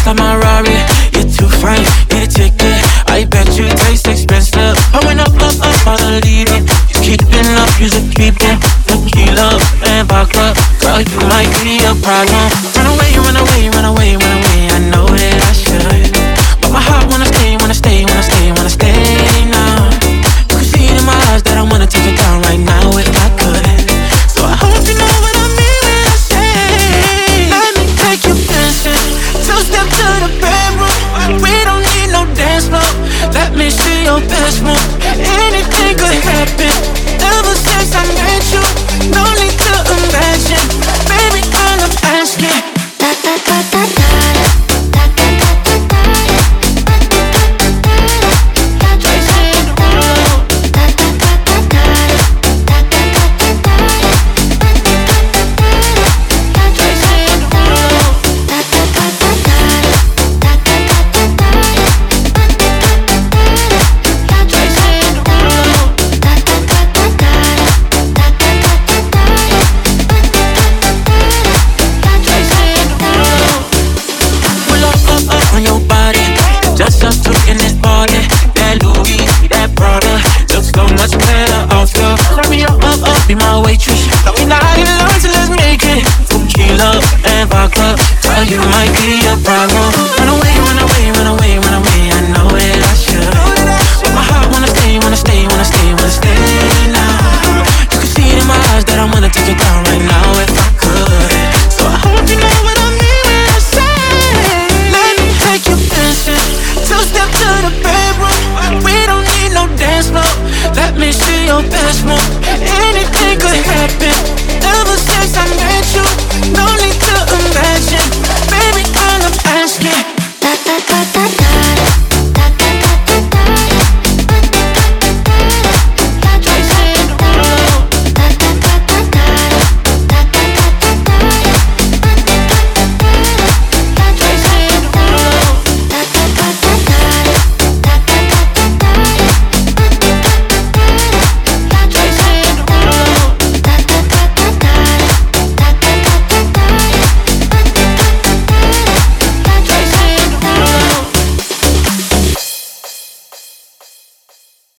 like my Rari. You're too fine, need a ticket. I bet you taste expensive. I went up, all the leaving. You keeping up, you're keeping. Tequila and vodka. Girl, you might be a problem. Run away, run away, run away, run away.